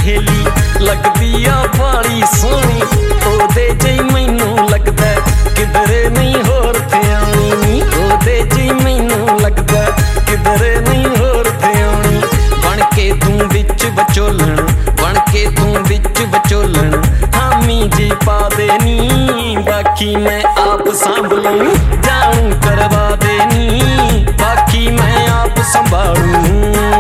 सहेली लगदी आ बाली सोहनी, ओदे जई मैनू लगदा किधरे नहीं होर ते आनी, ओदे जई मैनू लगदा किधरे नहीं होर ते आनी। बन के तू विच विचोलण, बन के तू विच विचोलण, हामी जी पा देनी, बाकी मैं आप संभलूं, जानू करवा देनी, बाकी मैं आप संभालूं।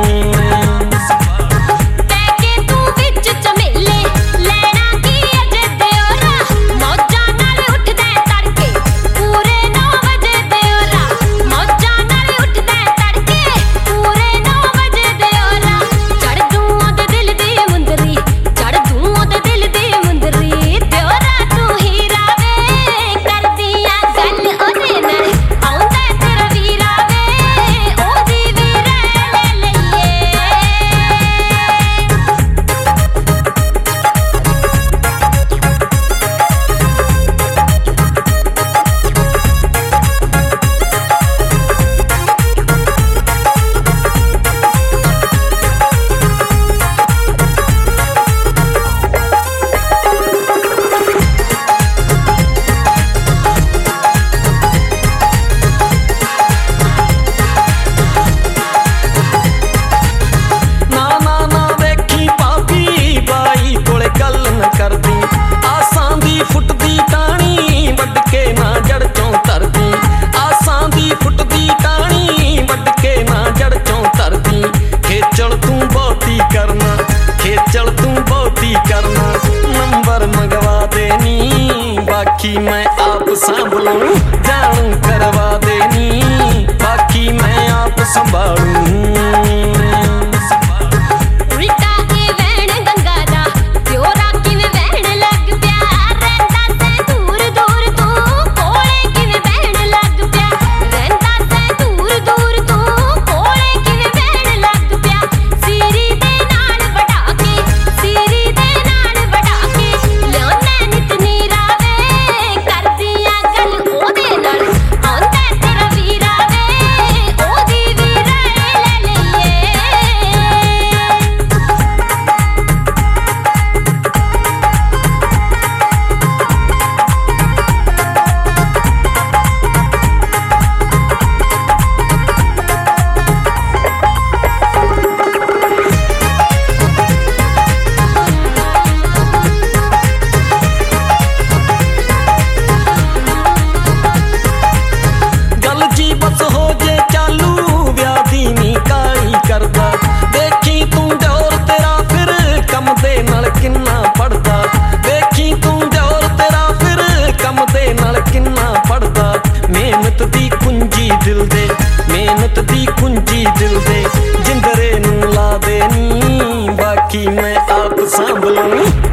बाकी मैं आप संभलूं, जानू करवा देनी, बाकी मैं आप संभालूं। मेहनत दी कुंजी दिल दे, मेहनत दी कुंजी दिल दे, जिंदरे नू ला देनी, बाकी मैं आप संभलूं।